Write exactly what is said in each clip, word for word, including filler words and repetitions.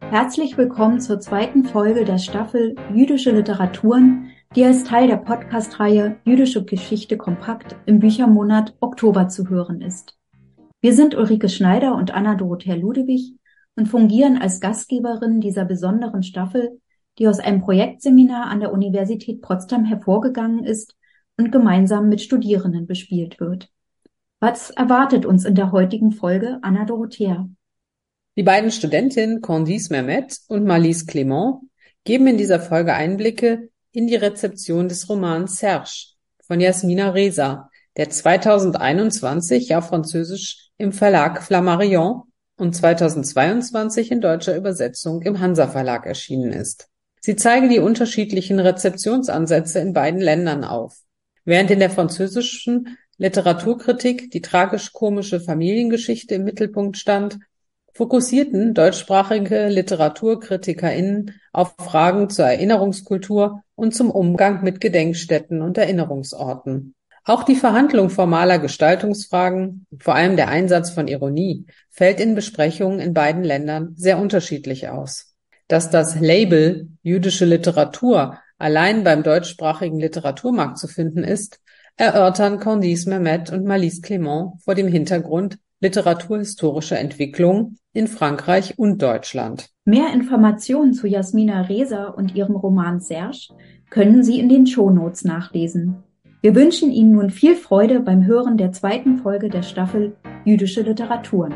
Herzlich willkommen zur zweiten Folge der Staffel Jüdische Literaturen, die als Teil der Podcast-Reihe Jüdische Geschichte kompakt im Büchermonat Oktober zu hören ist. Wir sind Ulrike Schneider und Anna-Dorothea Ludewig und fungieren als Gastgeberin dieser besonderen Staffel, die aus einem Projektseminar an der Universität Potsdam hervorgegangen ist und gemeinsam mit Studierenden bespielt wird. Was erwartet uns in der heutigen Folge, Anna-Dorothea? Die beiden Studentinnen Candice Mehmet und Marlise Clement geben in dieser Folge Einblicke in die Rezeption des Romans Serge von Yasmina Reza, der zweitausendeinundzwanzig auf Französisch im Verlag Flammarion und zweitausendzweiundzwanzig in deutscher Übersetzung im Hansa Verlag erschienen ist. Sie zeigen die unterschiedlichen Rezeptionsansätze in beiden Ländern auf. Während in der französischen Literaturkritik die tragisch-komische Familiengeschichte im Mittelpunkt stand, fokussierten deutschsprachige LiteraturkritikerInnen auf Fragen zur Erinnerungskultur und zum Umgang mit Gedenkstätten und Erinnerungsorten. Auch die Verhandlung formaler Gestaltungsfragen, vor allem der Einsatz von Ironie, fällt in Besprechungen in beiden Ländern sehr unterschiedlich aus. Dass das Label jüdische Literatur allein beim deutschsprachigen Literaturmarkt zu finden ist, erörtern Candice Mehmet und Marlise Clement vor dem Hintergrund literaturhistorischer Entwicklung in Frankreich und Deutschland. Mehr Informationen zu Yasmina Reza und ihrem Roman Serge können Sie in den Shownotes nachlesen. Wir wünschen Ihnen nun viel Freude beim Hören der zweiten Folge der Staffel Jüdische Literaturen.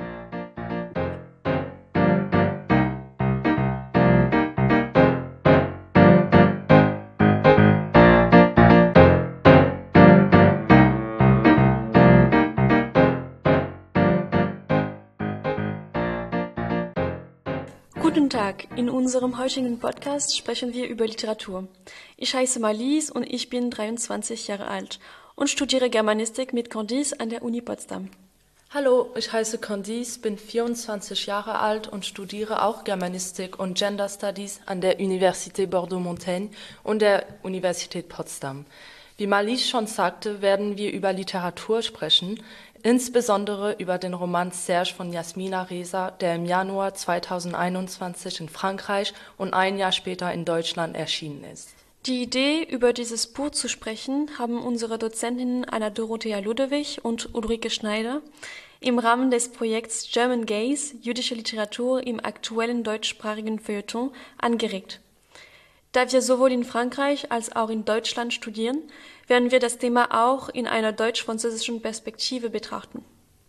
Guten Tag, in unserem heutigen Podcast sprechen wir über Literatur. Ich heiße Marlise und ich bin dreiundzwanzig Jahre alt und studiere Germanistik mit Candice an der Uni Potsdam. Hallo, ich heiße Candice, bin vierundzwanzig Jahre alt und studiere auch Germanistik und Gender Studies an der Université Bordeaux-Montaigne und der Universität Potsdam. Wie Marlise schon sagte, werden wir über Literatur sprechen, insbesondere über den Roman Serge von Yasmina Reza, der im Januar zweitausendeinundzwanzig in Frankreich und ein Jahr später in Deutschland erschienen ist. Die Idee, über dieses Buch zu sprechen, haben unsere Dozentinnen Anna-Dorothea Ludewig und Ulrike Schneider im Rahmen des Projekts German Gaze, jüdische Literatur im aktuellen deutschsprachigen Feuilleton, angeregt. Da wir sowohl in Frankreich als auch in Deutschland studieren, werden wir das Thema auch in einer deutsch-französischen Perspektive betrachten.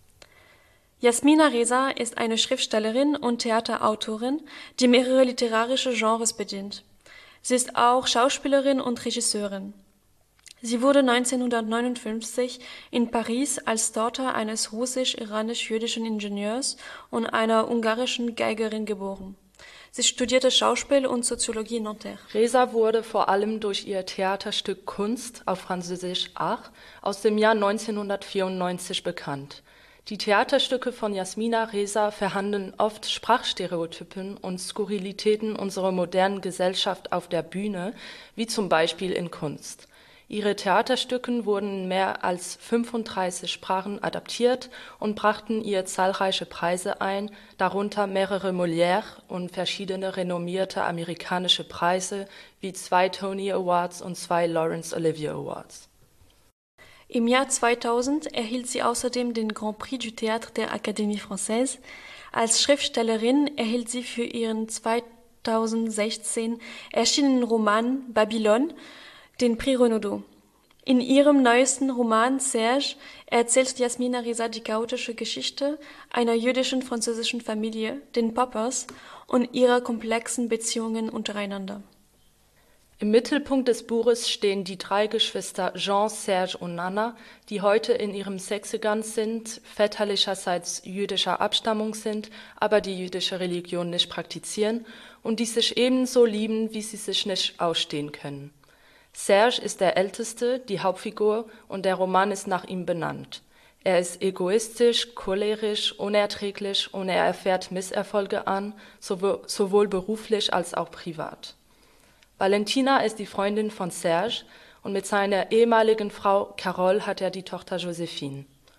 Yasmina Reza ist eine Schriftstellerin und Theaterautorin, die mehrere literarische Genres bedient. Sie ist auch Schauspielerin und Regisseurin. Sie wurde neunzehnhundertneunundfünfzig in Paris als Tochter eines russisch-iranisch-jüdischen Ingenieurs und einer ungarischen Geigerin geboren. Sie studierte Schauspiel und Soziologie in Nanterre. Reza wurde vor allem durch ihr Theaterstück Kunst, auf Französisch Art, aus dem Jahr neunzehnhundertvierundneunzig bekannt. Die Theaterstücke von Yasmina Reza verhandeln oft Sprachstereotypen und Skurrilitäten unserer modernen Gesellschaft auf der Bühne, wie zum Beispiel in Kunst. Ihre Theaterstücke wurden in mehr als fünfunddreißig Sprachen adaptiert und brachten ihr zahlreiche Preise ein, darunter mehrere Molière und verschiedene renommierte amerikanische Preise wie zwei Tony Awards und zwei Laurence Olivier Awards. Im Jahr zweitausend erhielt sie außerdem den Grand Prix du Théâtre der Académie Française. Als Schriftstellerin erhielt sie für ihren zweitausendsechzehn erschienenen Roman Babylone den Prix Renaudot. In ihrem neuesten Roman Serge erzählt Yasmina Reza die chaotische Geschichte einer jüdischen französischen Familie, den Poppers, und ihrer komplexen Beziehungen untereinander. Im Mittelpunkt des Buches stehen die drei Geschwister Jean, Serge und Nana, die heute in ihrem Sechzigern sind, väterlicherseits jüdischer Abstammung sind, aber die jüdische Religion nicht praktizieren und die sich ebenso lieben, wie sie sich nicht ausstehen können. Serge ist der Älteste, die Hauptfigur, und der Roman ist nach ihm benannt. Er ist egoistisch, cholerisch, unerträglich und er erfährt Misserfolge an, sowohl beruflich als auch privat. Valentina ist die Freundin von Serge und mit seiner ehemaligen Frau Carole hat er die Tochter Josephine.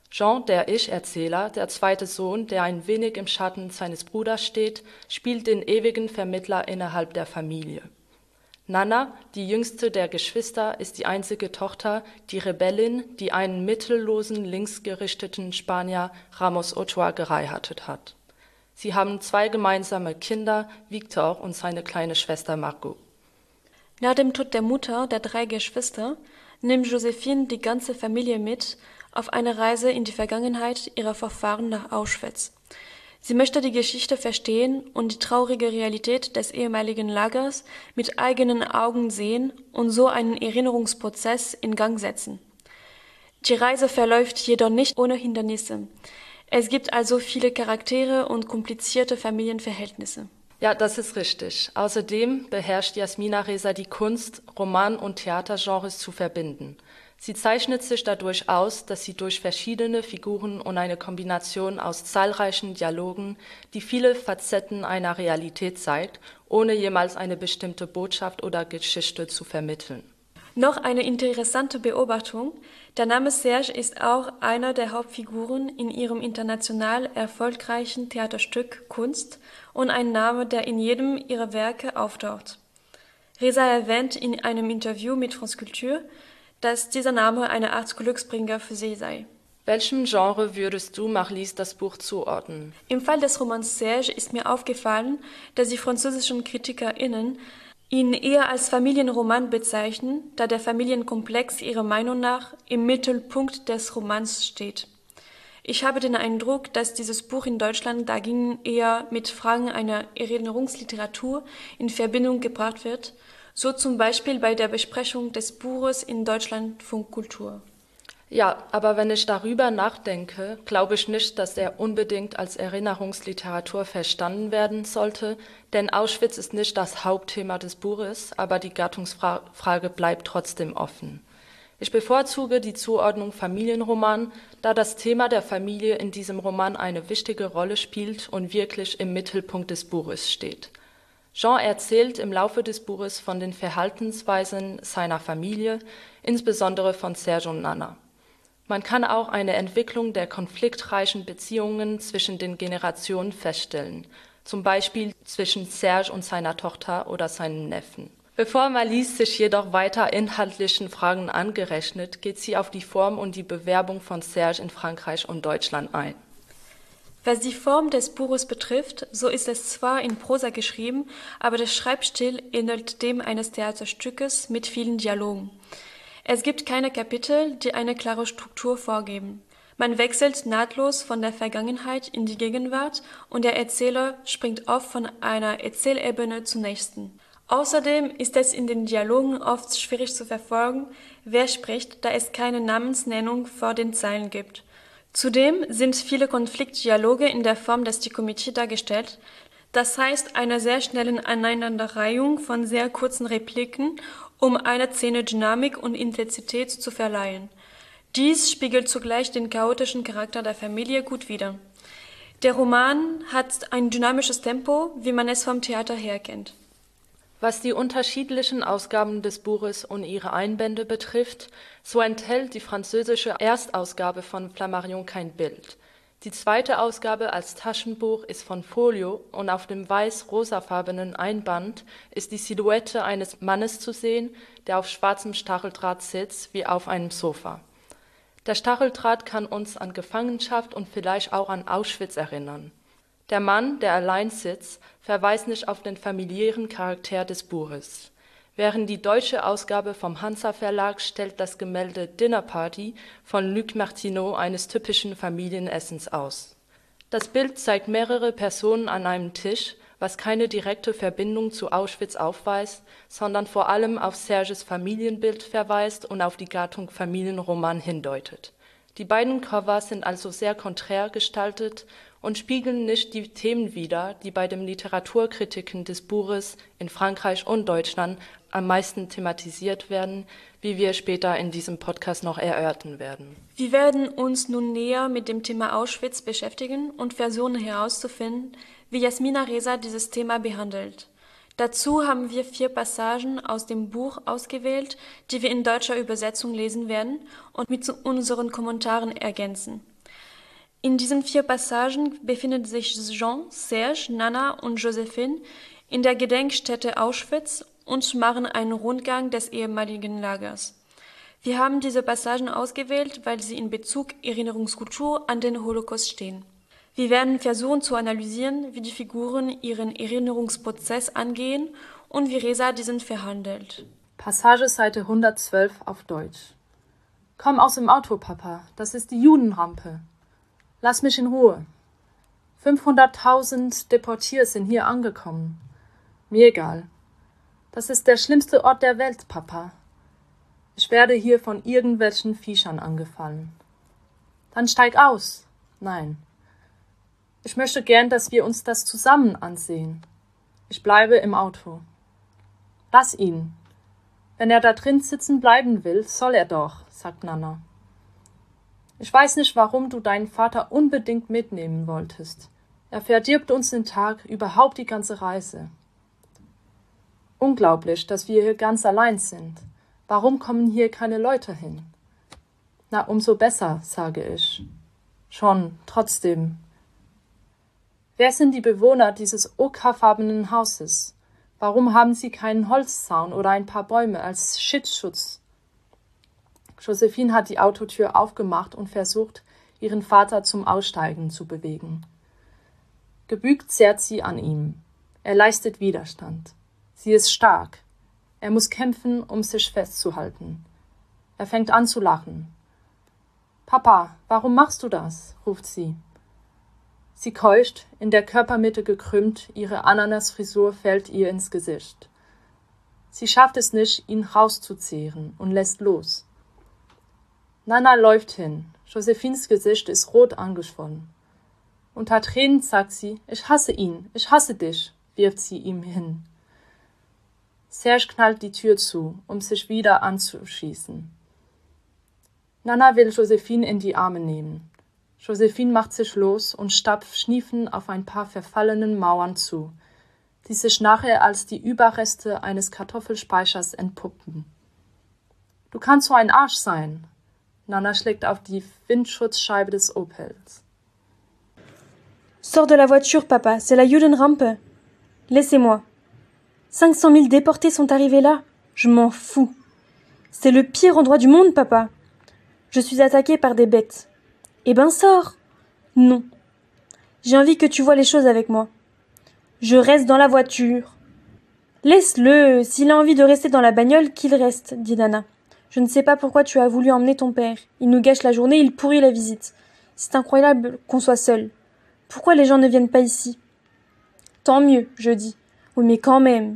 Jean, der Ich-Erzähler, der zweite Sohn, der ein wenig im Schatten seines Bruders steht, spielt den ewigen Vermittler innerhalb der Familie. Nana, die jüngste der Geschwister, ist die einzige Tochter, die Rebellin, die einen mittellosen, linksgerichteten Spanier Ramos Ochoa geheiratet hat. Sie haben zwei gemeinsame Kinder, Victor und seine kleine Schwester Margot. Nach dem Tod der Mutter der drei Geschwister nimmt Josephine die ganze Familie mit auf eine Reise in die Vergangenheit ihrer Vorfahren nach Auschwitz. Sie möchte die Geschichte verstehen und die traurige Realität des ehemaligen Lagers mit eigenen Augen sehen und so einen Erinnerungsprozess in Gang setzen. Die Reise verläuft jedoch nicht ohne Hindernisse. Es gibt also viele Charaktere und komplizierte Familienverhältnisse. Ja, das ist richtig. Außerdem beherrscht Yasmina Reza die Kunst, Roman- und Theatergenres zu verbinden. Sie zeichnet sich dadurch aus, dass sie durch verschiedene Figuren und eine Kombination aus zahlreichen Dialogen die viele Facetten einer Realität zeigt, ohne jemals eine bestimmte Botschaft oder Geschichte zu vermitteln. Noch eine interessante Beobachtung: Der Name Serge ist auch einer der Hauptfiguren in ihrem international erfolgreichen Theaterstück Kunst und ein Name, der in jedem ihrer Werke auftaucht. Reza erwähnt in einem Interview mit France Culture, dass dieser Name eine Art Glücksbringer für sie sei. Welchem Genre würdest du Marlies das Buch zuordnen? Im Fall des Romans Serge ist mir aufgefallen, dass die französischen KritikerInnen ihn eher als Familienroman bezeichnen, da der Familienkomplex ihrer Meinung nach im Mittelpunkt des Romans steht. Ich habe den Eindruck, dass dieses Buch in Deutschland dagegen eher mit Fragen einer Erinnerungsliteratur in Verbindung gebracht wird, so zum Beispiel bei der Besprechung des Buches in Deutschlandfunk Kultur. Ja, aber wenn ich darüber nachdenke, glaube ich nicht, dass er unbedingt als Erinnerungsliteratur verstanden werden sollte, denn Auschwitz ist nicht das Hauptthema des Buches, aber die Gattungsfrage bleibt trotzdem offen. Ich bevorzuge die Zuordnung Familienroman, da das Thema der Familie in diesem Roman eine wichtige Rolle spielt und wirklich im Mittelpunkt des Buches steht. Jean erzählt im Laufe des Buches von den Verhaltensweisen seiner Familie, insbesondere von Serge und Nana. Man kann auch eine Entwicklung der konfliktreichen Beziehungen zwischen den Generationen feststellen, zum Beispiel zwischen Serge und seiner Tochter oder seinem Neffen. Bevor Marlies sich jedoch weiter inhaltlichen Fragen angerechnet, geht sie auf die Form und die Bewerbung von Serge in Frankreich und Deutschland ein. Was die Form des Buches betrifft, so ist es zwar in Prosa geschrieben, aber der Schreibstil ähnelt dem eines Theaterstückes mit vielen Dialogen. Es gibt keine Kapitel, die eine klare Struktur vorgeben. Man wechselt nahtlos von der Vergangenheit in die Gegenwart und der Erzähler springt oft von einer Erzählebene zur nächsten. Außerdem ist es in den Dialogen oft schwierig zu verfolgen, wer spricht, da es keine Namensnennung vor den Zeilen gibt. Zudem sind viele Konfliktdialoge in der Form des Dikomitee dargestellt, das heißt einer sehr schnellen Aneinanderreihung von sehr kurzen Repliken, um einer Szene Dynamik und Intensität zu verleihen. Dies spiegelt zugleich den chaotischen Charakter der Familie gut wider. Der Roman hat ein dynamisches Tempo, wie man es vom Theater her kennt. Was die unterschiedlichen Ausgaben des Buches und ihre Einbände betrifft, so enthält die französische Erstausgabe von Flammarion kein Bild. Die zweite Ausgabe als Taschenbuch ist von Folio und auf dem weiß-rosafarbenen Einband ist die Silhouette eines Mannes zu sehen, der auf schwarzem Stacheldraht sitzt, wie auf einem Sofa. Der Stacheldraht kann uns an Gefangenschaft und vielleicht auch an Auschwitz erinnern. Der Mann, der allein sitzt, verweist nicht auf den familiären Charakter des Buches. Während die deutsche Ausgabe vom Hansa Verlag stellt das Gemälde Dinner Party von Luc Martineau eines typischen Familienessens aus. Das Bild zeigt mehrere Personen an einem Tisch, was keine direkte Verbindung zu Auschwitz aufweist, sondern vor allem auf Serges Familienbild verweist und auf die Gattung Familienroman hindeutet. Die beiden Cover sind also sehr konträr gestaltet und spiegeln nicht die Themen wider, die bei den Literaturkritiken des Buches in Frankreich und Deutschland am meisten thematisiert werden, wie wir später in diesem Podcast noch erörtern werden. Wir werden uns nun näher mit dem Thema Auschwitz beschäftigen und versuchen herauszufinden, wie Yasmina Reza dieses Thema behandelt. Dazu haben wir vier Passagen aus dem Buch ausgewählt, die wir in deutscher Übersetzung lesen werden und mit unseren Kommentaren ergänzen. In diesen vier Passagen befinden sich Jean, Serge, Nana und Joséphine in der Gedenkstätte Auschwitz und machen einen Rundgang des ehemaligen Lagers. Wir haben diese Passagen ausgewählt, weil sie in Bezug Erinnerungskultur an den Holocaust stehen. Wir werden versuchen zu analysieren, wie die Figuren ihren Erinnerungsprozess angehen und wie Reza diesen verhandelt. Passage Seite hundertzwölf auf Deutsch. Komm aus dem Auto, Papa, das ist die Judenrampe. Lass mich in Ruhe. fünfhunderttausend Deportierte sind hier angekommen. Mir egal. Das ist der schlimmste Ort der Welt, Papa. Ich werde hier von irgendwelchen Viechern angefallen. Dann steig aus. Nein. Ich möchte gern, dass wir uns das zusammen ansehen. Ich bleibe im Auto. Lass ihn. Wenn er da drin sitzen bleiben will, soll er doch, sagt Nana. Ich weiß nicht, warum du deinen Vater unbedingt mitnehmen wolltest. Er verdirbt uns den Tag, überhaupt die ganze Reise. Unglaublich, dass wir hier ganz allein sind. Warum kommen hier keine Leute hin? Na, umso besser, sage ich. Schon, trotzdem. Wer sind die Bewohner dieses ockerfarbenen Hauses? Warum haben sie keinen Holzzaun oder ein paar Bäume als Schutzschutz? Joséphine hat die Autotür aufgemacht und versucht, ihren Vater zum Aussteigen zu bewegen. Gebückt zerrt sie an ihm. Er leistet Widerstand. Sie ist stark. Er muss kämpfen, um sich festzuhalten. Er fängt an zu lachen. »Papa, warum machst du das?« ruft sie. Sie keucht, in der Körpermitte gekrümmt, ihre Ananasfrisur fällt ihr ins Gesicht. Sie schafft es nicht, ihn rauszuzehren und lässt los. Nana läuft hin. Joséphines Gesicht ist rot angeschwollen. Unter Tränen sagt sie, »Ich hasse ihn, ich hasse dich«, wirft sie ihm hin. Serge knallt die Tür zu, um sich wieder anzuschießen. Nana will Joséphine in die Arme nehmen. Joséphine macht sich los und stapft schniefend auf ein paar verfallenen Mauern zu, die sich nachher als die Überreste eines Kartoffelspeichers entpuppen. »Du kannst so ein Arsch sein«, Nana schlägt auf die Windschutzscheibe des Opels. Sors de la voiture, papa, c'est la Judenrampe. Laissez-moi. cinq cent mille déportés sont arrivés là. Je m'en fous. C'est le pire endroit du monde, papa. Je suis attaquée par des bêtes. Eh ben, sors. Non. J'ai envie que tu vois les choses avec moi. Je reste dans la voiture. Laisse-le. S'il a envie de rester dans la bagnole, qu'il reste, dit Nana. Je ne sais pas pourquoi tu as voulu emmener ton père. Il nous gâche la journée, il pourrit la visite. C'est incroyable qu'on soit seuls. Pourquoi les gens ne viennent pas ici? Tant mieux, je dis. Oui, mais quand même.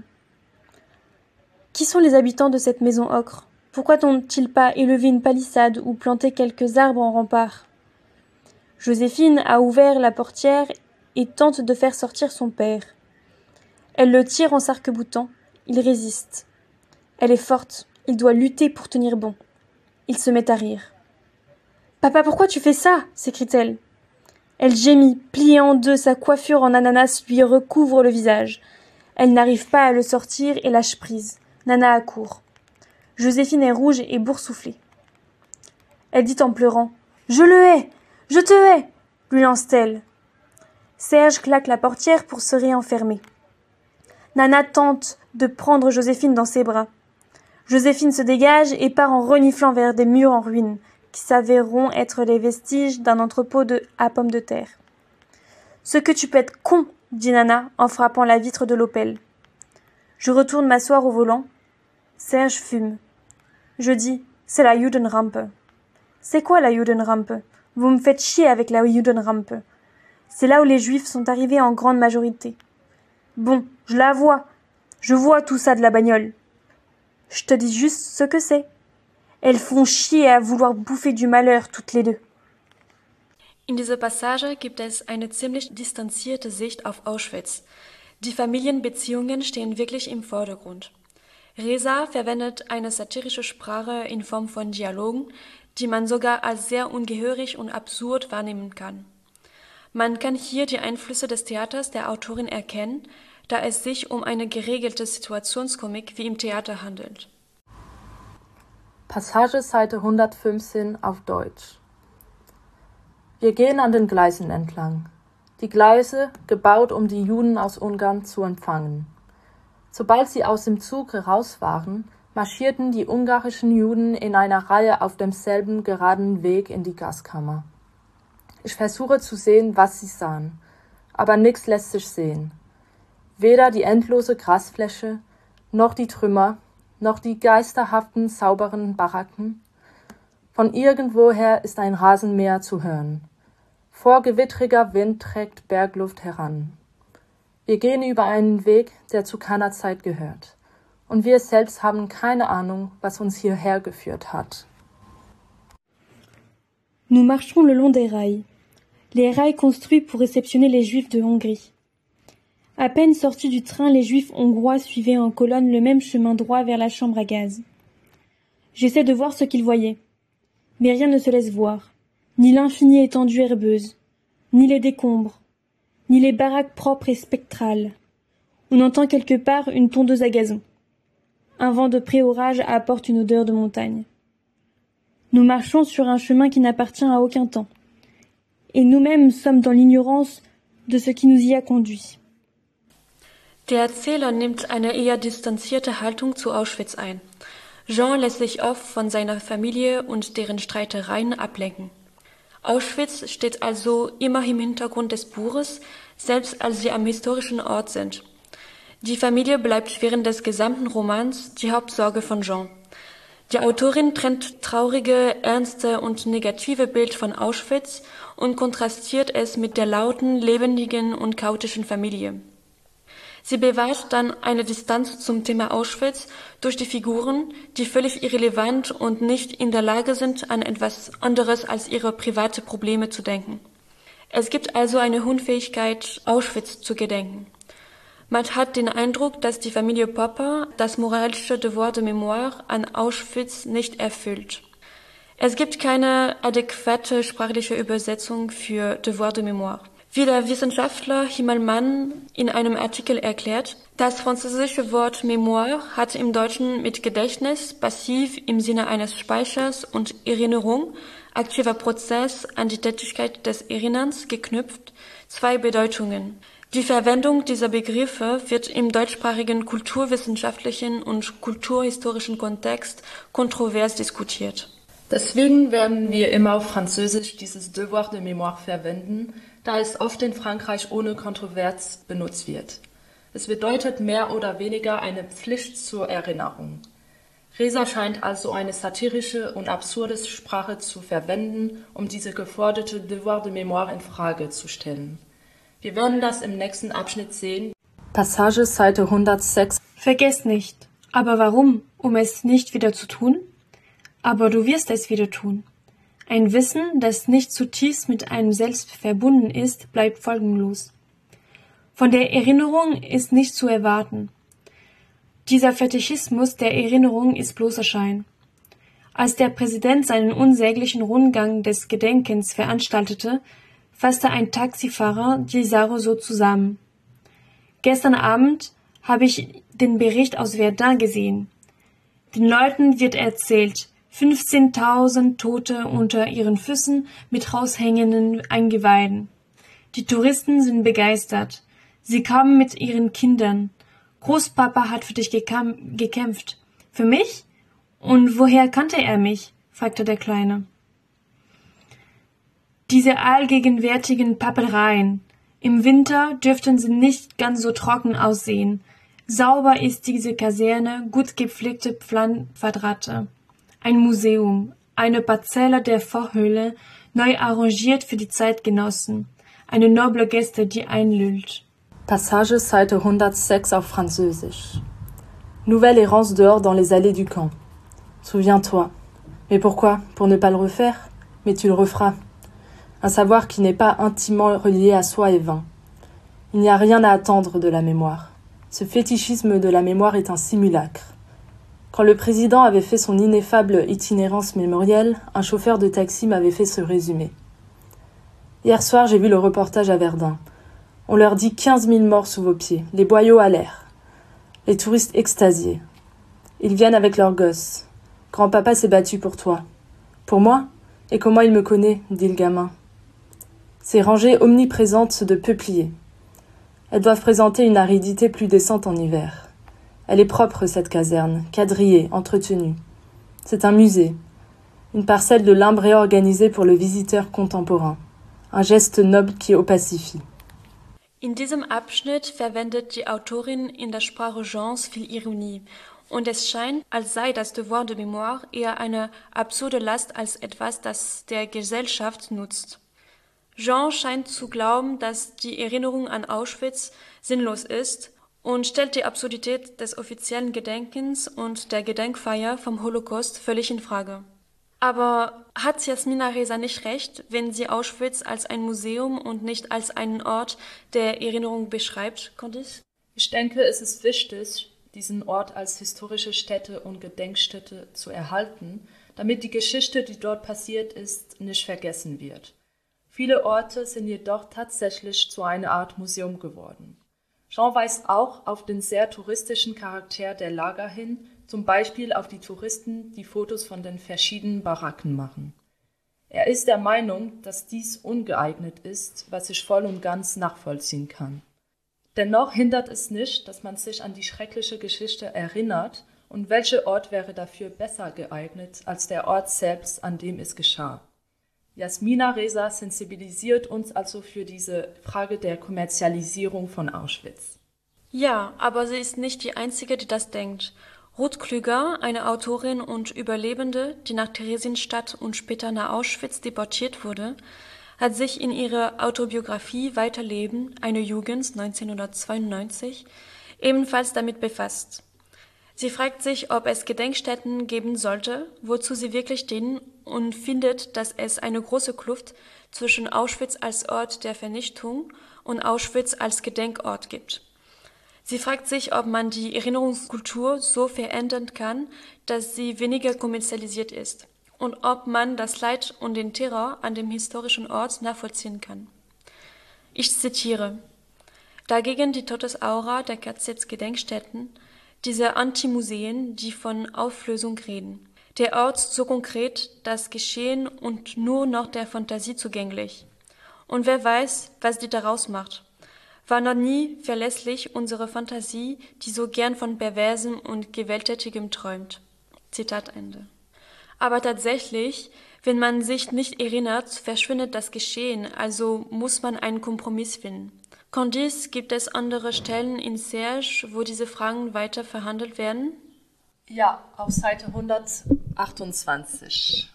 Qui sont les habitants de cette maison ocre? Pourquoi n'ont-ils pas élevé une palissade ou planté quelques arbres en rempart? Joséphine a ouvert la portière et tente de faire sortir son père. Elle le tire en s'arc-boutant. Il résiste. Elle est forte. Il doit lutter pour tenir bon. Il se met à rire. « Papa, pourquoi tu fais ça ?» s'écrie-t-elle. Elle gémit, pliée en deux, sa coiffure en ananas lui recouvre le visage. Elle n'arrive pas à le sortir et lâche prise. Nana accourt. Joséphine est rouge et boursouflée. Elle dit en pleurant « Je le hais! Je te hais !» lui lance-t-elle. Serge claque la portière pour se réenfermer. Nana tente de prendre Joséphine dans ses bras. Joséphine se dégage et part en reniflant vers des murs en ruine, qui s'avéreront être les vestiges d'un entrepôt de, à pommes de terre. « Ce que tu peux être con !» dit Nana en frappant la vitre de l'Opel. Je retourne m'asseoir au volant. Serge fume. Je dis « C'est la Judenrampe ». « C'est quoi la Judenrampe ? Vous me faites chier avec la Judenrampe. C'est là où les Juifs sont arrivés en grande majorité. Bon, je la vois. Je vois tout ça de la bagnole. Je te dis juste ce que c'est. Elles font chier à vouloir bouffer du malheur, toutes les deux. In dieser Passage gibt es eine ziemlich distanzierte Sicht auf Auschwitz. Die Familienbeziehungen stehen wirklich im Vordergrund. Reza verwendet eine satirische Sprache in Form von Dialogen, die man sogar als sehr ungehörig und absurd wahrnehmen kann. Man kann hier die Einflüsse des Theaters der Autorin erkennen, da es sich um eine geregelte Situationskomik wie im Theater handelt. Passage Seite hundertfünfzehn auf Deutsch. Wir gehen an den Gleisen entlang. Die Gleise, gebaut, um die Juden aus Ungarn zu empfangen. Sobald sie aus dem Zug heraus waren, marschierten die ungarischen Juden in einer Reihe auf demselben geraden Weg in die Gaskammer. Ich versuche zu sehen, was sie sahen, aber nichts lässt sich sehen. Weder die endlose Grasfläche, noch die Trümmer, noch die geisterhaften, sauberen Baracken. Von irgendwoher ist ein Rasenmäher zu hören. Vorgewittriger Wind trägt Bergluft heran. Wir gehen über einen Weg, der zu keiner Zeit gehört. Und wir selbst haben keine Ahnung, was uns hierher geführt hat. Nous marchons le long des rails. Les rails construits pour réceptionner les Juifs de Hongrie. À peine sortis du train, les Juifs hongrois suivaient en colonne le même chemin droit vers la chambre à gaz. J'essaie de voir ce qu'ils voyaient. Mais rien ne se laisse voir. Ni l'infinie étendue herbeuse, ni les décombres, ni les baraques propres et spectrales. On entend quelque part une tondeuse à gazon. Un vent de pré-orage apporte une odeur de montagne. Nous marchons sur un chemin qui n'appartient à aucun temps. Et nous-mêmes sommes dans l'ignorance de ce qui nous y a conduits. Der Erzähler nimmt eine eher distanzierte Haltung zu Auschwitz ein. Jean lässt sich oft von seiner Familie und deren Streitereien ablenken. Auschwitz steht also immer im Hintergrund des Buches, selbst als sie am historischen Ort sind. Die Familie bleibt während des gesamten Romans die Hauptsorge von Jean. Die Autorin trennt traurige, ernste und negative Bild von Auschwitz und kontrastiert es mit der lauten, lebendigen und chaotischen Familie. Sie bewahrt dann eine Distanz zum Thema Auschwitz durch die Figuren, die völlig irrelevant und nicht in der Lage sind, an etwas anderes als ihre private Probleme zu denken. Es gibt also eine Unfähigkeit, Auschwitz zu gedenken. Man hat den Eindruck, dass die Familie Popper das moralische Devoir de Mémoire an Auschwitz nicht erfüllt. Es gibt keine adäquate sprachliche Übersetzung für Devoir de Mémoire. Wie der Wissenschaftler Himmelmann in einem Artikel erklärt, das französische Wort Mémoire hat im Deutschen mit Gedächtnis, passiv im Sinne eines Speichers und Erinnerung, aktiver Prozess an die Tätigkeit des Erinnerns geknüpft, zwei Bedeutungen. Die Verwendung dieser Begriffe wird im deutschsprachigen kulturwissenschaftlichen und kulturhistorischen Kontext kontrovers diskutiert. Deswegen werden wir immer auf Französisch dieses Devoir de Mémoire verwenden, da es oft in Frankreich ohne Kontrovers benutzt wird. Es bedeutet mehr oder weniger eine Pflicht zur Erinnerung. Reza scheint also eine satirische und absurde Sprache zu verwenden, um diese geforderte Devoir de Mémoire in Frage zu stellen. Wir werden das im nächsten Abschnitt sehen. Passage Seite hundertsechs. Vergesst nicht. Aber warum? Um es nicht wieder zu tun? Aber du wirst es wieder tun. Ein Wissen, das nicht zutiefst mit einem selbst verbunden ist, bleibt folgenlos. Von der Erinnerung ist nichts zu erwarten. Dieser Fetischismus der Erinnerung ist bloßer Schein. Als der Präsident seinen unsäglichen Rundgang des Gedenkens veranstaltete, fasste ein Taxifahrer die Sache so zusammen. Gestern Abend habe ich den Bericht aus Verdun gesehen. Den Leuten wird erzählt, fünfzehntausend Tote unter ihren Füßen mit raushängenden Eingeweiden. Die Touristen sind begeistert. Sie kamen mit ihren Kindern. Großpapa hat für dich gekam- gekämpft. Für mich? Und woher kannte er mich? Fragte der Kleine. Diese allgegenwärtigen Pappereien. Im Winter dürften sie nicht ganz so trocken aussehen. Sauber ist diese Kaserne, gut gepflegte Pflanzquadrate. Ein Museum, eine Parzelle der Vorhöhle, neu arrangiert für die Zeitgenossen. Eine noble Geste, die einlullt. Passage Seite hundertsechs auf Französisch. Nouvelle errance dehors dans les allées du camp. Souviens-toi. Mais pourquoi? Pour ne pas le refaire? Mais tu le referas. Un savoir qui n'est pas intimement relié à soi est vain. Il n'y a rien à attendre de la mémoire. Ce fétichisme de la mémoire est un simulacre. Quand le président avait fait son ineffable itinérance mémorielle, un chauffeur de taxi m'avait fait ce résumé. Hier soir, j'ai vu le reportage à Verdun. On leur dit quinze mille morts sous vos pieds, les boyaux à l'air. Les touristes extasiés. Ils viennent avec leurs gosses. Grand-papa s'est battu pour toi. Pour moi? Et comment il me connaît? Dit le gamin. Ces rangées omniprésentes de peupliers. Elles doivent présenter une aridité plus décente en hiver. Elle est propre, cette caserne, quadrillée, entretenue. C'est un musée, une parcelle de limbe réorganisée pour le visiteur contemporain. Un geste noble qui opacifie. In diesem Abschnitt verwendet die Autorin in der Sprache Jeans viel Ironie. Und es scheint, als sei das Devoir de Mémoire eher eine absurde Last als etwas, das der Gesellschaft nutzt. Jean scheint zu glauben, dass die Erinnerung an Auschwitz sinnlos ist und stellt die Absurdität des offiziellen Gedenkens und der Gedenkfeier vom Holocaust völlig in Frage. Aber hat Jasmina Reza nicht recht, wenn sie Auschwitz als ein Museum und nicht als einen Ort der Erinnerung beschreibt, Candice? Ich denke, es ist wichtig, diesen Ort als historische Stätte und Gedenkstätte zu erhalten, damit die Geschichte, die dort passiert ist, nicht vergessen wird. Viele Orte sind jedoch tatsächlich zu einer Art Museum geworden. Jean weist auch auf den sehr touristischen Charakter der Lager hin, zum Beispiel auf die Touristen, die Fotos von den verschiedenen Baracken machen. Er ist der Meinung, dass dies ungeeignet ist, was ich voll und ganz nachvollziehen kann. Dennoch hindert es nicht, dass man sich an die schreckliche Geschichte erinnert, und welcher Ort wäre dafür besser geeignet als der Ort selbst, an dem es geschah. Jasmina Reza sensibilisiert uns also für diese Frage der Kommerzialisierung von Auschwitz. Ja, aber sie ist nicht die Einzige, die das denkt. Ruth Klüger, eine Autorin und Überlebende, die nach Theresienstadt und später nach Auschwitz deportiert wurde, hat sich in ihrer Autobiografie Weiterleben, eine Jugend neunzehnhundertzweiundneunzig, ebenfalls damit befasst. Sie fragt sich, ob es Gedenkstätten geben sollte, wozu sie wirklich dienen, und findet, dass es eine große Kluft zwischen Auschwitz als Ort der Vernichtung und Auschwitz als Gedenkort gibt. Sie fragt sich, ob man die Erinnerungskultur so verändern kann, dass sie weniger kommerzialisiert ist, und ob man das Leid und den Terror an dem historischen Ort nachvollziehen kann. Ich zitiere: Dagegen die Todesaura der K Z-Gedenkstätten, diese Antimuseen, die von Auflösung reden. Der Ort so konkret, das Geschehen und nur noch der Fantasie zugänglich. Und wer weiß, was die daraus macht. War noch nie verlässlich unsere Fantasie, die so gern von Perversem und Gewalttätigem träumt. Zitat Ende. Aber tatsächlich, wenn man sich nicht erinnert, verschwindet das Geschehen, also muss man einen Kompromiss finden. Candice, gibt es andere Stellen in Serge, wo diese Fragen weiter verhandelt werden? Ja, auf Seite hundertachtundzwanzig.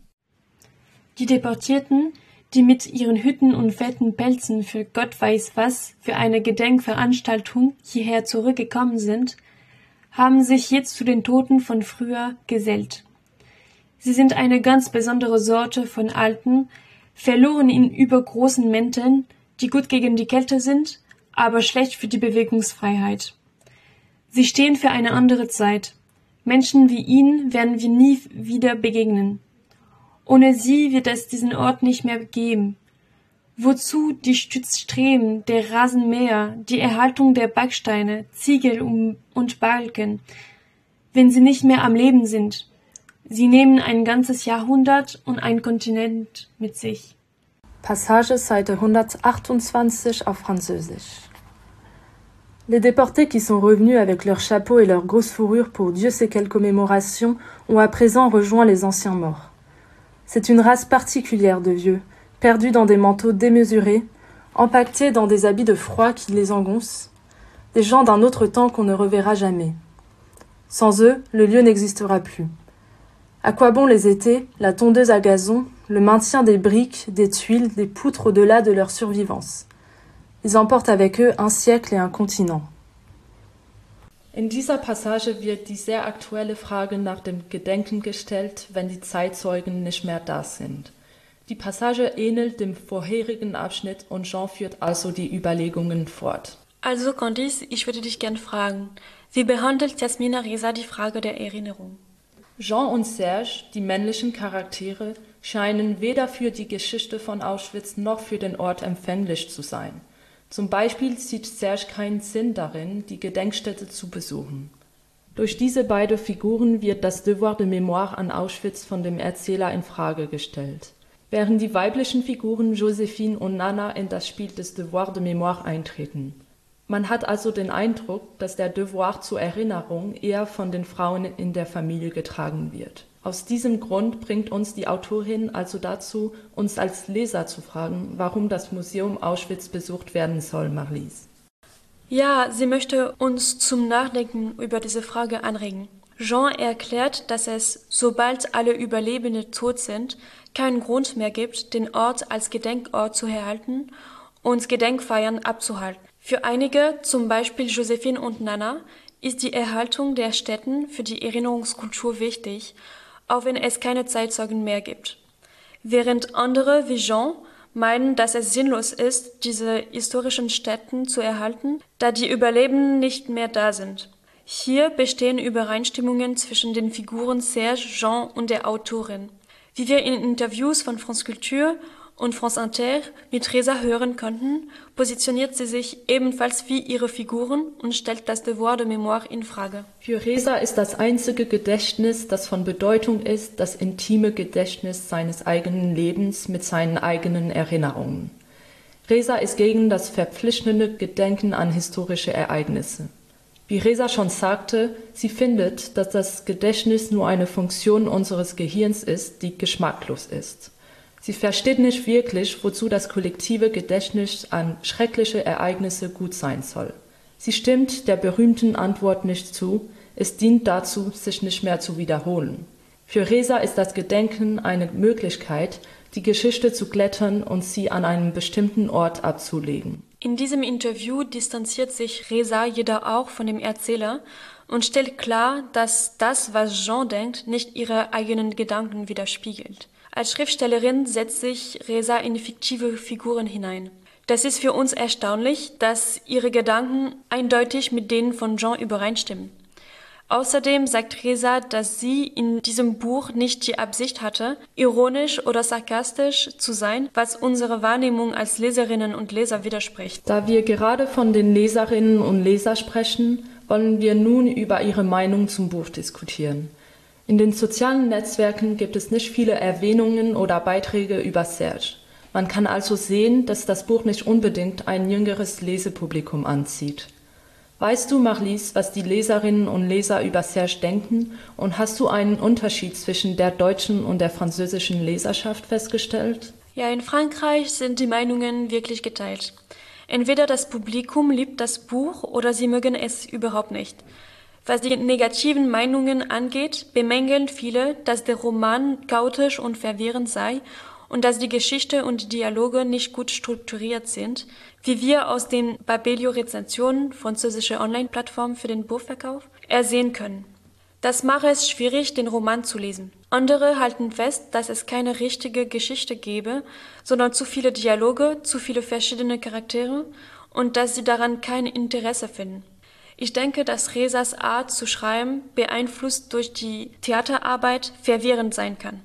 Die Deportierten, die mit ihren Hütten und fetten Pelzen für Gott weiß was für eine Gedenkveranstaltung hierher zurückgekommen sind, haben sich jetzt zu den Toten von früher gesellt. Sie sind eine ganz besondere Sorte von Alten, verloren in übergroßen Mänteln, die gut gegen die Kälte sind, aber schlecht für die Bewegungsfreiheit. Sie stehen für eine andere Zeit. Menschen wie ihnen werden wir nie wieder begegnen. Ohne sie wird es diesen Ort nicht mehr geben. Wozu die Stützstreben, der Rasenmäher, die Erhaltung der Backsteine, Ziegel und Balken, wenn sie nicht mehr am Leben sind? Sie nehmen ein ganzes Jahrhundert und ein Kontinent mit sich. Passage Seite hundertachtundzwanzig auf Französisch. Les déportés qui sont revenus avec leurs chapeaux et leurs grosses fourrures pour Dieu sait quelle commémoration ont à présent rejoint les anciens morts. C'est une race particulière de vieux, perdus dans des manteaux démesurés, empaquetés dans des habits de froid qui les engoncent, des gens d'un autre temps qu'on ne reverra jamais. Sans eux, le lieu n'existera plus. À quoi bon les étés, la tondeuse à gazon, le maintien des briques, des tuiles, des poutres au-delà de leur survivance? Ils emportent avec eux un siècle et un continent. In dieser Passage wird die sehr aktuelle Frage nach dem Gedenken gestellt, wenn die Zeitzeugen nicht mehr da sind. Die Passage ähnelt dem vorherigen Abschnitt und Jean führt also die Überlegungen fort. Also Candice, ich würde dich gern fragen, wie behandelt Jasmina Reza die Frage der Erinnerung? Jean und Serge, die männlichen Charaktere, scheinen weder für die Geschichte von Auschwitz noch für den Ort empfänglich zu sein. Zum Beispiel sieht Serge keinen Sinn darin, die Gedenkstätte zu besuchen. Durch diese beiden Figuren wird das Devoir de Mémoire an Auschwitz von dem Erzähler in Frage gestellt. während die weiblichen Figuren Joséphine und Nana in das Spiel des Devoir de Mémoire eintreten. Man hat also den Eindruck, dass der Devoir zur Erinnerung eher von den Frauen in der Familie getragen wird. Aus diesem Grund bringt uns die Autorin also dazu, uns als Leser zu fragen, warum das Museum Auschwitz besucht werden soll, Marlies. Ja, sie möchte uns zum Nachdenken über diese Frage anregen. Jean erklärt, dass es, sobald alle Überlebenden tot sind, keinen Grund mehr gibt, den Ort als Gedenkort zu erhalten und Gedenkfeiern abzuhalten. Für einige, zum Beispiel Joséphine und Nana, ist die Erhaltung der Stätten für die Erinnerungskultur wichtig, auch wenn es keine Zeitzeugen mehr gibt. Während andere wie Jean meinen, dass es sinnlos ist, diese historischen Stätten zu erhalten, da die Überlebenden nicht mehr da sind. Hier bestehen Übereinstimmungen zwischen den Figuren Serge, Jean und der Autorin. Wie wir in Interviews von France Culture und France Inter mit Reza hören konnten, positioniert sie sich ebenfalls wie ihre Figuren und stellt das Devoir de Mémoire in Frage. Für Reza ist das einzige Gedächtnis, das von Bedeutung ist, das intime Gedächtnis seines eigenen Lebens mit seinen eigenen Erinnerungen. Reza ist gegen das verpflichtende Gedenken an historische Ereignisse. Wie Reza schon sagte, sie findet, dass das Gedächtnis nur eine Funktion unseres Gehirns ist, die geschmacklos ist. Sie versteht nicht wirklich, wozu das kollektive Gedächtnis an schreckliche Ereignisse gut sein soll. Sie stimmt der berühmten Antwort nicht zu, es dient dazu, sich nicht mehr zu wiederholen. Für Reza ist das Gedenken eine Möglichkeit, die Geschichte zu glätten und sie an einem bestimmten Ort abzulegen. In diesem Interview distanziert sich Reza jedoch auch von dem Erzähler und stellt klar, dass das, was Jean denkt, nicht ihre eigenen Gedanken widerspiegelt. Als Schriftstellerin setzt sich Reza in fiktive Figuren hinein. Das ist für uns erstaunlich, dass ihre Gedanken eindeutig mit denen von Jean übereinstimmen. Außerdem sagt Reza, dass sie in diesem Buch nicht die Absicht hatte, ironisch oder sarkastisch zu sein, was unserer Wahrnehmung als Leserinnen und Leser widerspricht. Da wir gerade von den Leserinnen und Lesern sprechen, wollen wir nun über ihre Meinung zum Buch diskutieren. In den sozialen Netzwerken gibt es nicht viele Erwähnungen oder Beiträge über Serge. Man kann also sehen, dass das Buch nicht unbedingt ein jüngeres Lesepublikum anzieht. Weißt du, Marlies, was die Leserinnen und Leser über Serge denken, und hast du einen Unterschied zwischen der deutschen und der französischen Leserschaft festgestellt? Ja, in Frankreich sind die Meinungen wirklich geteilt. Entweder das Publikum liebt das Buch oder sie mögen es überhaupt nicht. Was die negativen Meinungen angeht, bemängeln viele, dass der Roman chaotisch und verwirrend sei und dass die Geschichte und die Dialoge nicht gut strukturiert sind, wie wir aus den Babelio-Rezensionen, französische Online-Plattform für den Buchverkauf, ersehen können. Das mache es schwierig, den Roman zu lesen. Andere halten fest, dass es keine richtige Geschichte gebe, sondern zu viele Dialoge, zu viele verschiedene Charaktere und dass sie daran kein Interesse finden. Ich denke, dass Rezas Art zu schreiben, beeinflusst durch die Theaterarbeit, verwirrend sein kann.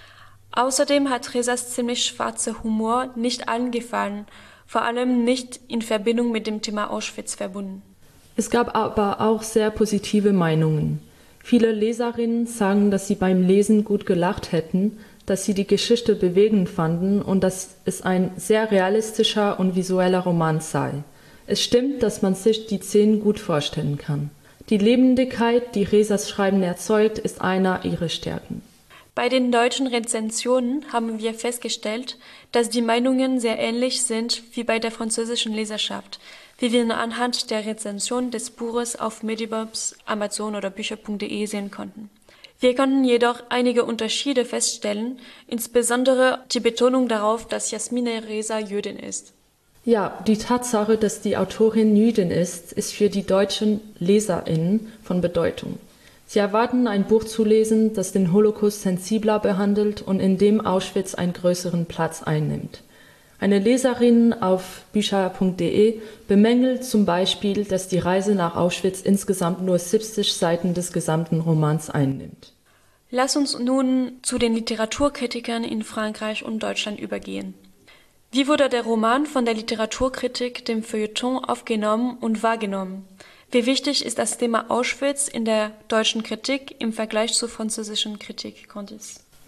Außerdem hat Rezas ziemlich schwarzer Humor nicht allen gefallen, vor allem nicht in Verbindung mit dem Thema Auschwitz verbunden. Es gab aber auch sehr positive Meinungen. Viele Leserinnen sagen, dass sie beim Lesen gut gelacht hätten, dass sie die Geschichte bewegend fanden und dass es ein sehr realistischer und visueller Roman sei. Es stimmt, dass man sich die Szenen gut vorstellen kann. Die Lebendigkeit, die Rezas Schreiben erzeugt, ist einer ihrer Stärken. Bei den deutschen Rezensionen haben wir festgestellt, dass die Meinungen sehr ähnlich sind wie bei der französischen Leserschaft, wie wir anhand der Rezension des Buches auf Medibobs, Amazon oder Bücher punkt de sehen konnten. Wir konnten jedoch einige Unterschiede feststellen, insbesondere die Betonung darauf, dass Yasmina Reza Jüdin ist. Ja, die Tatsache, dass die Autorin Jüdin ist, ist für die deutschen LeserInnen von Bedeutung. Sie erwarten, ein Buch zu lesen, das den Holocaust sensibler behandelt und in dem Auschwitz einen größeren Platz einnimmt. Eine Leserin auf bücher punkt de bemängelt zum Beispiel, dass die Reise nach Auschwitz insgesamt nur siebzig Seiten des gesamten Romans einnimmt. Lass uns nun zu den Literaturkritikern in Frankreich und Deutschland übergehen. Wie wurde der Roman von der Literaturkritik, dem Feuilleton, aufgenommen und wahrgenommen? Wie wichtig ist das Thema Auschwitz in der deutschen Kritik im Vergleich zur französischen Kritik, Candice?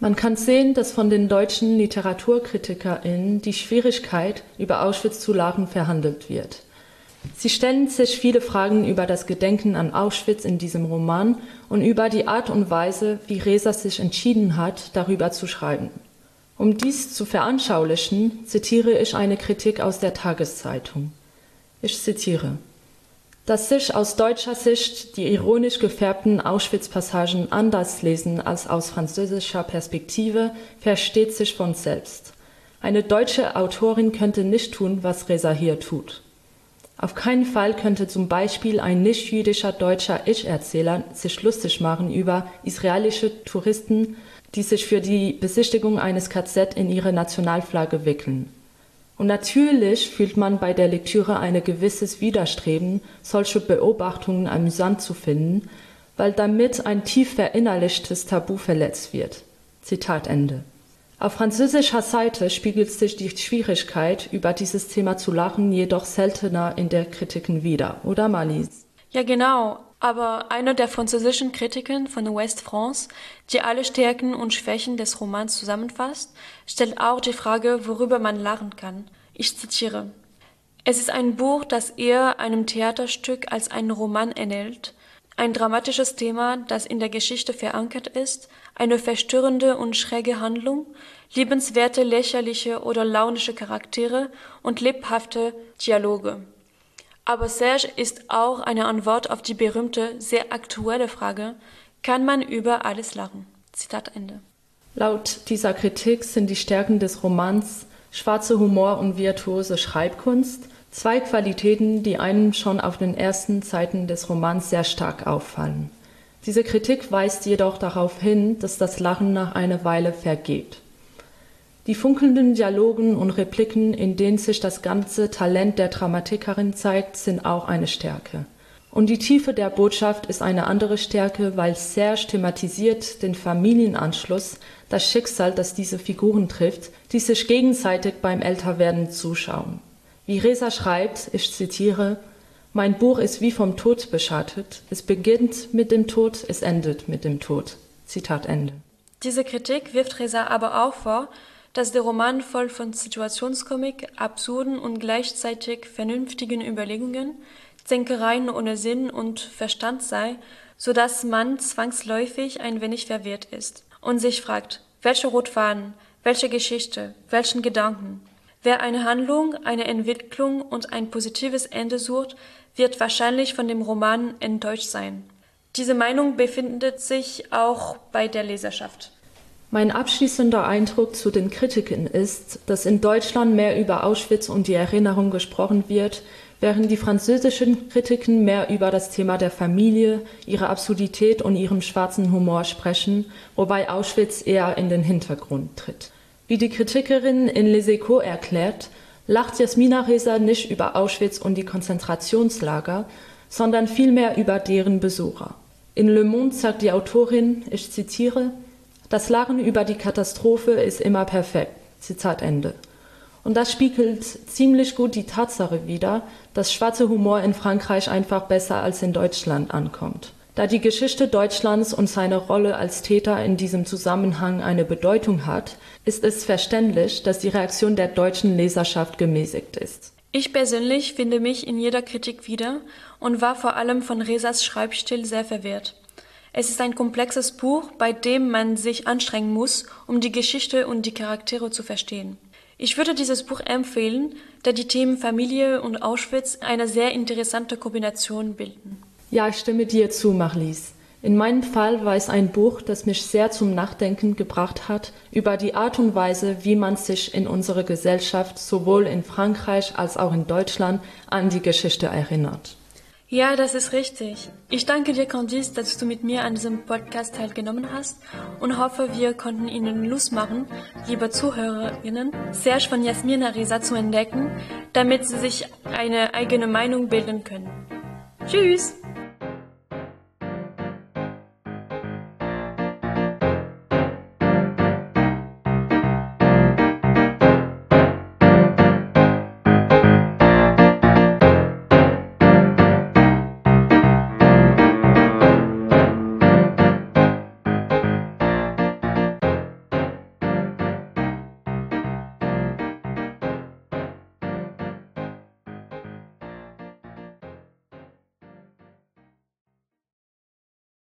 Man kann sehen, dass von den deutschen LiteraturkritikerInnen die Schwierigkeit, über Auschwitz zu lachen, verhandelt wird. Sie stellen sich viele Fragen über das Gedenken an Auschwitz in diesem Roman und über die Art und Weise, wie Reza sich entschieden hat, darüber zu schreiben. Um dies zu veranschaulichen, zitiere ich eine Kritik aus der Tageszeitung. Ich zitiere: Dass sich aus deutscher Sicht die ironisch gefärbten Auschwitz-Passagen anders lesen als aus französischer Perspektive, versteht sich von selbst. Eine deutsche Autorin könnte nicht tun, was Reza hier tut. Auf keinen Fall könnte zum Beispiel ein nicht-jüdischer deutscher Ich-Erzähler sich lustig machen über israelische Touristen, die sich für die Besichtigung eines K Z in ihre Nationalflagge wickeln. Und natürlich fühlt man bei der Lektüre ein gewisses Widerstreben, solche Beobachtungen amüsant zu finden, weil damit ein tief verinnerlichtes Tabu verletzt wird. Zitat Ende. Auf französischer Seite spiegelt sich die Schwierigkeit, über dieses Thema zu lachen, jedoch seltener in der Kritiken wider, oder Marlies? Ja, genau. Aber einer der französischen Kritiken von Ouest France, die alle Stärken und Schwächen des Romans zusammenfasst, stellt auch die Frage, worüber man lachen kann. Ich zitiere: Es ist ein Buch, das eher einem Theaterstück als einen Roman ähnelt, ein dramatisches Thema, das in der Geschichte verankert ist, eine verstörende und schräge Handlung, liebenswerte, lächerliche oder launische Charaktere und lebhafte Dialoge. Aber Serge ist auch eine Antwort auf die berühmte, sehr aktuelle Frage: Kann man über alles lachen? Zitat Ende. Laut dieser Kritik sind die Stärken des Romans schwarzer Humor und virtuose Schreibkunst, zwei Qualitäten, die einem schon auf den ersten Seiten des Romans sehr stark auffallen. Diese Kritik weist jedoch darauf hin, dass das Lachen nach einer Weile vergeht. Die funkelnden Dialogen und Repliken, in denen sich das ganze Talent der Dramatikerin zeigt, sind auch eine Stärke. Und die Tiefe der Botschaft ist eine andere Stärke, weil Serge thematisiert den Familienanschluss, das Schicksal, das diese Figuren trifft, die sich gegenseitig beim Älterwerden zuschauen. Wie Reza schreibt, ich zitiere: Mein Buch ist wie vom Tod beschattet. Es beginnt mit dem Tod, es endet mit dem Tod. Zitat Ende. Diese Kritik wirft Reza aber auch vor, dass der Roman voll von Situationskomik, absurden und gleichzeitig vernünftigen Überlegungen, Zänkereien ohne Sinn und Verstand sei, so dass man zwangsläufig ein wenig verwirrt ist und sich fragt, welche Rotfaden, welche Geschichte, welchen Gedanken. Wer eine Handlung, eine Entwicklung und ein positives Ende sucht, wird wahrscheinlich von dem Roman enttäuscht sein. Diese Meinung befindet sich auch bei der Leserschaft. Mein abschließender Eindruck zu den Kritiken ist, dass in Deutschland mehr über Auschwitz und die Erinnerung gesprochen wird, während die französischen Kritiken mehr über das Thema der Familie, ihre Absurdität und ihrem schwarzen Humor sprechen, wobei Auschwitz eher in den Hintergrund tritt. Wie die Kritikerin in Les Echos erklärt, lacht Yasmina Reza nicht über Auschwitz und die Konzentrationslager, sondern vielmehr über deren Besucher. In Le Monde sagt die Autorin, ich zitiere: Das Lachen über die Katastrophe ist immer perfekt. Zitat Ende. Und das spiegelt ziemlich gut die Tatsache wider, dass schwarzer Humor in Frankreich einfach besser als in Deutschland ankommt. Da die Geschichte Deutschlands und seine Rolle als Täter in diesem Zusammenhang eine Bedeutung hat, ist es verständlich, dass die Reaktion der deutschen Leserschaft gemäßigt ist. Ich persönlich finde mich in jeder Kritik wieder und war vor allem von Rezas Schreibstil sehr verwirrt. Es ist ein komplexes Buch, bei dem man sich anstrengen muss, um die Geschichte und die Charaktere zu verstehen. Ich würde dieses Buch empfehlen, da die Themen Familie und Auschwitz eine sehr interessante Kombination bilden. Ja, ich stimme dir zu, Marlies. In meinem Fall war es ein Buch, das mich sehr zum Nachdenken gebracht hat über die Art und Weise, wie man sich in unserer Gesellschaft sowohl in Frankreich als auch in Deutschland an die Geschichte erinnert. Ja, das ist richtig. Ich danke dir, Candice, dass du mit mir an diesem Podcast teilgenommen hast und hoffe, wir konnten Ihnen Lust machen, liebe Zuhörerinnen, Serge von Yasmina Reza zu entdecken, damit Sie sich eine eigene Meinung bilden können. Tschüss!